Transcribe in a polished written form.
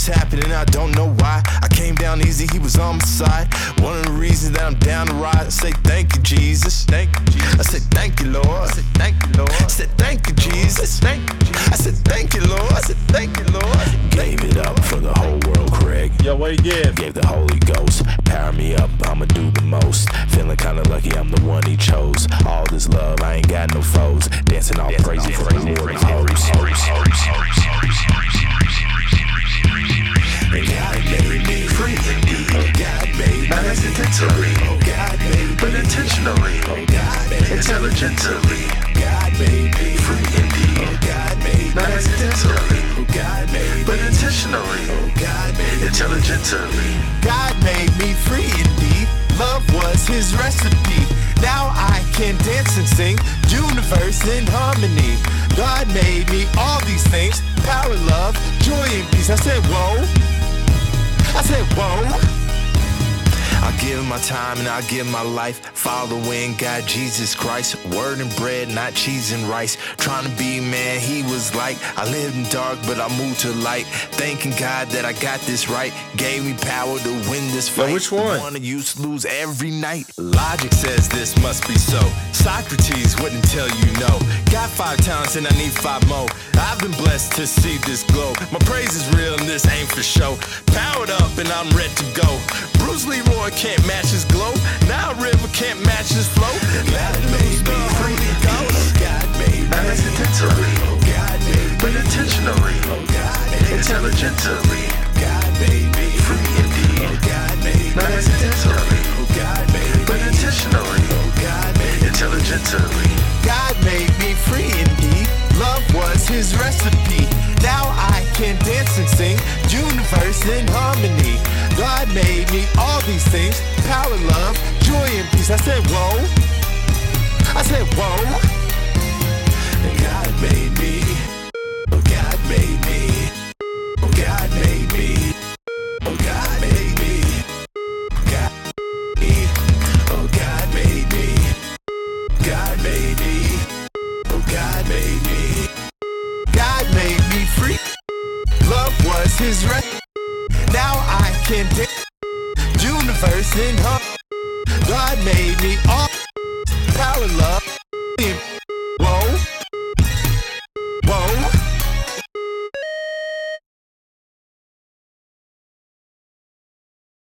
happening, I don't know why. I came down easy, he was on my side. One of the reasons that I'm down to ride. I say thank you, Jesus. Thank you, Jesus. I said thank you, Lord. I said thank you, Lord. I said thank you, Jesus. Thank you, Jesus. I said thank you, Lord. I said thank you, Lord. Gave it up for the whole world, Craig. Yo, what you give? Gave the Holy Ghost. Power me up, I'ma do the most. Feeling kinda lucky I'm the one he chose. All this love, I ain't got no foes. Dancing all crazy for the Lord and hoes. And God made me free indeed. God made me not accidentally, God made me, but intentionally, God made me intelligently. God made me free indeed. God made me not accidentally, God made me, but intentionally, God made me intelligently. God made me free indeed. Love was his recipe. Now I can dance and sing, universe in harmony. God made me all these things, power, love, joy, and peace. I said, whoa. I said, whoa. I'll give my time and I'll give my life, following God, Jesus Christ. Word and bread, not cheese and rice. Trying to be man, he was like, I lived in dark, but I moved to light. Thanking God that I got this right. Gave me power to win this fight. Yo, which one? One of you lose every night. Logic says this must be so. Socrates wouldn't tell you no. Got 5 talents and I need 5 more. I've been blessed to see this glow. My praise is real and this ain't for show. Powered up and I'm ready to go. Bruce Leroy can't match his glow. Now River can't match his flow. God made me free indeed. God made me not accidentally, God made me, but intentionally, God made me intelligently. God made me free indeed. God made me not accidentally, God made me, but intentionally, God made me intelligently. God made me free indeed. Love was his recipe. Now I can dance and sing, universe in harmony. God made me all these things, power, love, joy, and peace. I said, whoa. I said, whoa. And God made me. Oh, God made me. Oh, God made me. Oh, God made me. God made me. Oh, God made me. God made me. Oh, God made me. God made me free. Love was his recipe. Now I can dance, universe in harmony. God made me all power, love.